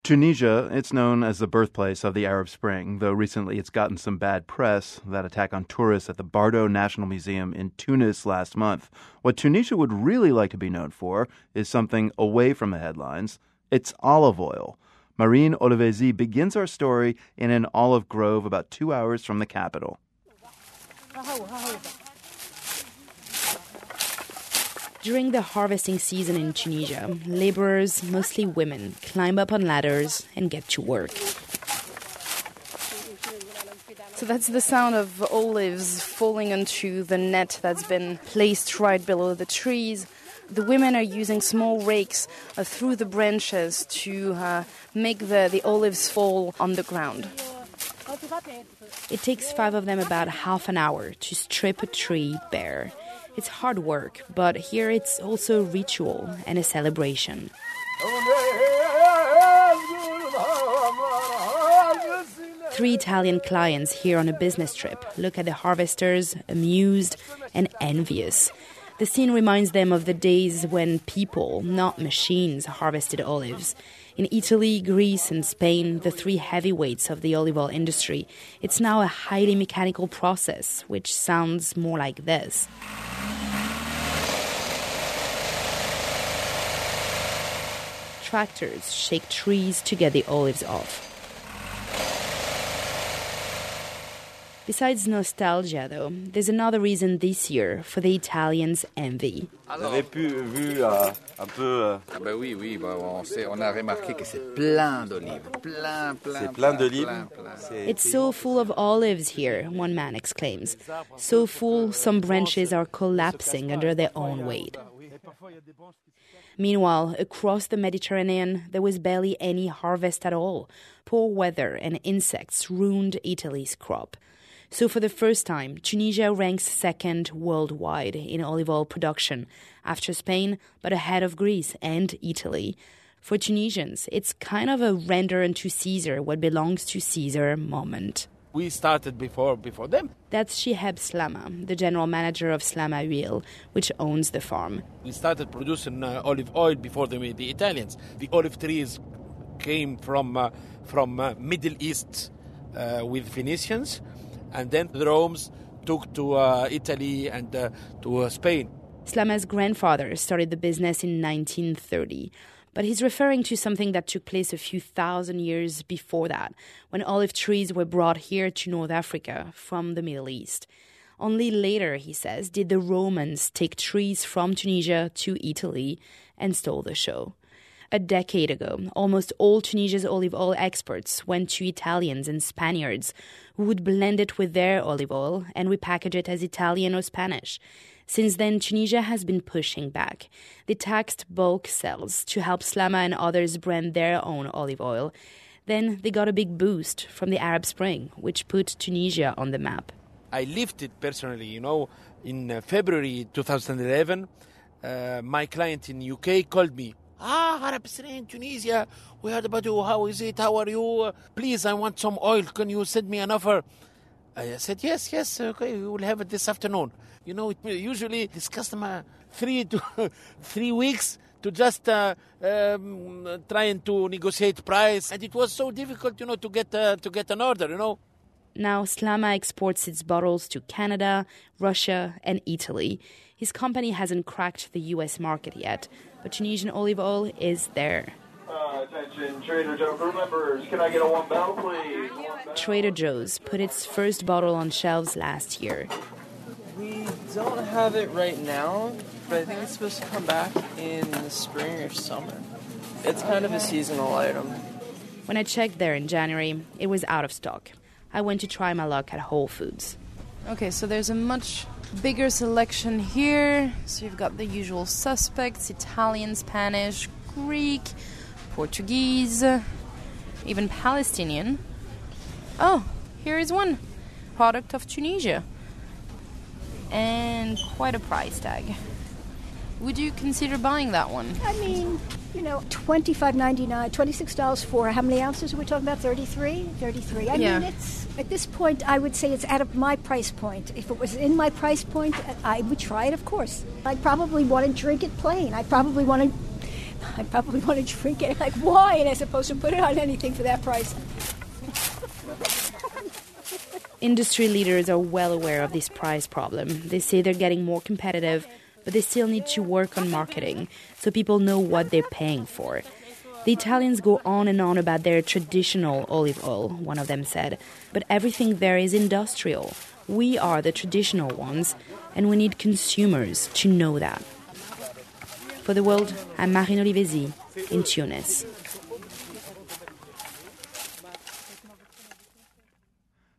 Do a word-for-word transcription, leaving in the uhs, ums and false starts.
Tunisia, it's known as the birthplace of the Arab Spring, though recently it's gotten some bad press, that attack on tourists at the Bardo National Museum in Tunis last month. What Tunisia would really like to be known for is something away from the headlines. It's olive oil. Marine Olivesi begins our story in an olive grove about two hours from the capital. During the harvesting season in Tunisia, laborers, mostly women, climb up on ladders and get to work. So that's the sound of olives falling onto the net that's been placed right below the trees. The women are using small rakes uh, through the branches to uh, make the, the olives fall on the ground. It takes five of them about half an hour to strip a tree bare. It's hard work, but here it's also a ritual and a celebration. Three Italian clients here on a business trip look at the harvesters, amused and envious. The scene reminds them of the days when people, not machines, harvested olives. In Italy, Greece and Spain, the three heavyweights of the olive oil industry, it's now a highly mechanical process, which sounds more like this. Tractors shake trees to get the olives off. Besides nostalgia, though, there's another reason this year for the Italians' envy. Vous avez pu vu uh, un peu. Ah ben oui, oui, bah, on, sait, on a remarqué que c'est plein d'olives, plein, plein. C'est plein d'olives. It's so full of olives here, one man exclaims. So full, some branches are collapsing under their own weight. Meanwhile, across the Mediterranean, there was barely any harvest at all. Poor weather and insects ruined Italy's crop. So for the first time, Tunisia ranks second worldwide in olive oil production, after Spain, but ahead of Greece and Italy. For Tunisians, it's kind of a render unto Caesar what belongs to Caesar moment. We started before before them. That's Shihab Slama, the general manager of Slama Huile, which owns the farm. We started producing uh, olive oil before the, the Italians. The olive trees came from uh, from uh, Middle East uh, with Phoenicians, and then the Romans took to uh, Italy and uh, to uh, Spain. Slama's grandfather started the business in nineteen thirty. But he's referring to something that took place a few thousand years before that, when olive trees were brought here to North Africa from the Middle East. Only later, he says, did the Romans take trees from Tunisia to Italy and stole the show. A decade ago, almost all Tunisia's olive oil exports went to Italians and Spaniards, who would blend it with their olive oil and repackage it as Italian or Spanish. Since then, Tunisia has been pushing back. They taxed bulk sales to help Slama and others brand their own olive oil. Then they got a big boost from the Arab Spring, which put Tunisia on the map. I lived it personally, you know. In uh, February twenty eleven, uh, my client in U K called me. Ah, Arab Spring, Tunisia, we heard about you. How is it? How are you? Please, I want some oil. Can you send me an offer? I said, yes, yes, okay, we will have it this afternoon. You know, usually this customer three to three weeks to just uh, um, trying to negotiate price, and it was so difficult, you know, to get uh, to get an order, you know. Now Slama exports its bottles to Canada, Russia, and Italy. His company hasn't cracked the U S market yet, but Tunisian olive oil is there. Uh, attention, Trader Joe crew members, can I get a one bell, please? One bell. Trader Joe's put its first bottle on shelves last year. We don't have it right now, but I think it's supposed to come back in the spring or summer. It's kind of a seasonal item. When I checked there in January, it was out of stock. I went to try my luck at Whole Foods. Okay, so there's a much bigger selection here. So you've got the usual suspects, Italian, Spanish, Greek, Portuguese, even Palestinian. Oh, here is one. Product of Tunisia. And quite a price tag. Would you consider buying that one? I mean, you know, twenty-five ninety-nine, twenty-six dollars for how many ounces are we talking about? thirty-three? thirty-three. I yeah. mean, it's at this point, I would say it's out of my price point. If it was in my price point, I would try it, of course. I'd probably want to drink it plain. I probably want to I probably want to drink it like wine as opposed to put it on anything for that price. Industry leaders are well aware of this price problem. They say they're getting more competitive, but they still need to work on marketing so people know what they're paying for. The Italians go on and on about their traditional olive oil, one of them said, but everything there is industrial. We are the traditional ones, and we need consumers to know that. For The World, I'm Marine Olivesi in Tunis.